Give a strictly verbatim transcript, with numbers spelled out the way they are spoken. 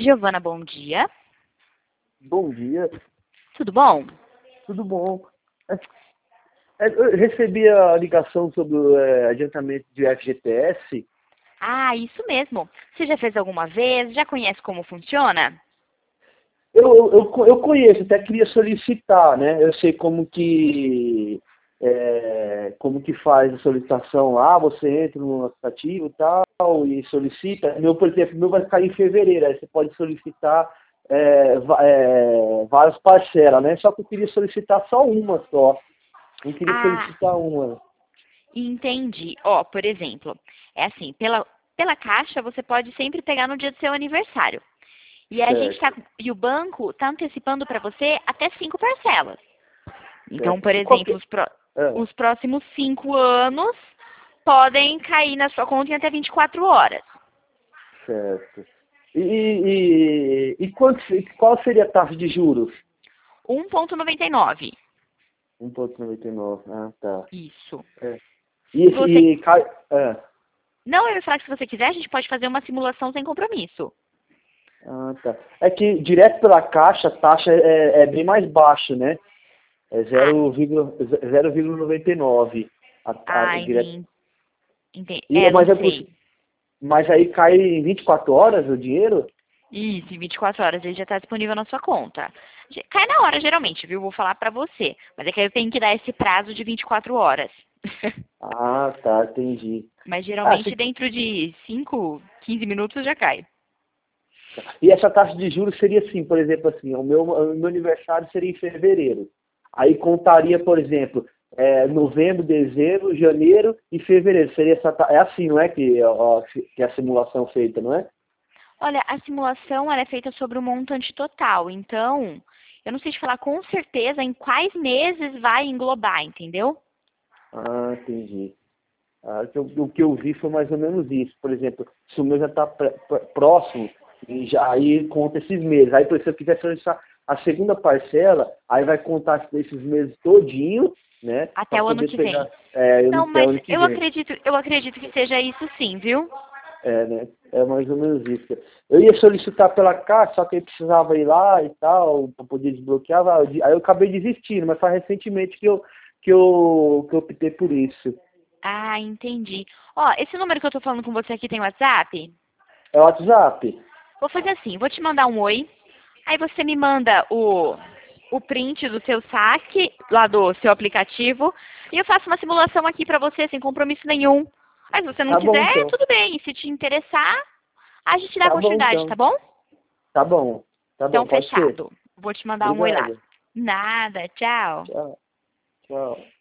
Giovana, bom dia. Bom dia, Tudo bom? tudo bom? É, é, Eu recebi a ligação sobre o é, adiantamento de F G T S. Ah, isso mesmo. Você já fez alguma vez? Já conhece como funciona? Eu, eu, eu co- eu conheço, até queria solicitar, né? Eu sei como que, é, como que faz a solicitação lá, você entra no aplicativo e tal, e solicita. Meu, por exemplo, meu vai cair em fevereiro, aí você pode solicitar é, va- é, várias parcelas, né? Só que eu queria solicitar só uma só. Não queria Ah, solicitar uma. entendi. Ó, por exemplo, é assim, pela, pela Caixa você pode sempre pegar no dia do seu aniversário. E a gente tá, Certo, e o banco está antecipando para você até cinco parcelas. Então, certo. por E qual exemplo, que... os, pró- Ah, os próximos cinco anos podem cair na sua conta em até vinte e quatro horas. certo. E, e, e quanto, qual seria a taxa de juros? um vírgula noventa e nove. um vírgula noventa e nove. Ah, tá. Isso. É. E, Se esse, você e cai... Ah, Não, eu ia falar que se você quiser, a gente pode fazer uma simulação sem compromisso. ah, tá. É que direto pela Caixa, a taxa é, é bem mais baixa, né? É Ah, zero vírgula noventa e nove. A, a, ah, direto. entendi. entendi. E, É, não mas, é, poss- sei. mas aí cai em vinte e quatro horas o dinheiro? Isso, em vinte e quatro horas ele já está disponível na sua conta. Ge- Cai na hora, geralmente, viu? Vou falar pra você. Mas é que eu tenho que dar esse prazo de vinte e quatro horas. Ah, tá, entendi. Mas Ah, geralmente se dentro de cinco, quinze minutos já cai. E essa taxa de juros seria assim, por exemplo, assim, o meu, o meu aniversário seria em fevereiro. Aí contaria, por exemplo, é, novembro, dezembro, janeiro e fevereiro. Seria essa, ta- é assim, não é que, ó, que é a simulação feita, não é? Olha, a simulação ela é feita sobre o montante total. Então, eu não sei te falar com certeza em quais meses vai englobar, entendeu? Ah, entendi. Ah, o que eu o que eu vi foi mais ou menos isso. Por exemplo, se o meu já está próximo, e já, aí conta esses meses. Aí, por exemplo, se eu quiser solicitar a segunda parcela, aí vai contar esses meses todinho, né? Para Até o ano poder que vem. pegar é, Não, até o mas ano que eu vem. acredito, eu acredito que seja isso sim, viu? É, né? É mais ou menos isso. Eu ia solicitar pela Caixa, só que aí precisava ir lá e tal, para poder desbloquear. Aí eu acabei desistindo, mas foi recentemente que eu, que eu, que eu optei por isso. Ah, entendi. Ó, esse número que eu tô falando com você aqui tem WhatsApp? É o WhatsApp? Vou fazer assim, vou te mandar um oi, aí você me manda o, o print do seu saque, lá do seu aplicativo, e eu faço uma simulação aqui pra você, sem compromisso nenhum. Aí se você não Tá bom quiser, então. tudo bem. Se te interessar, a gente dá Tá bom continuidade, tá então. bom? Tá bom. Tá Então, bom, pode ser. fechado. Vou te mandar um oi lá. Obrigado. Nada, tchau. Tchau. Tchau.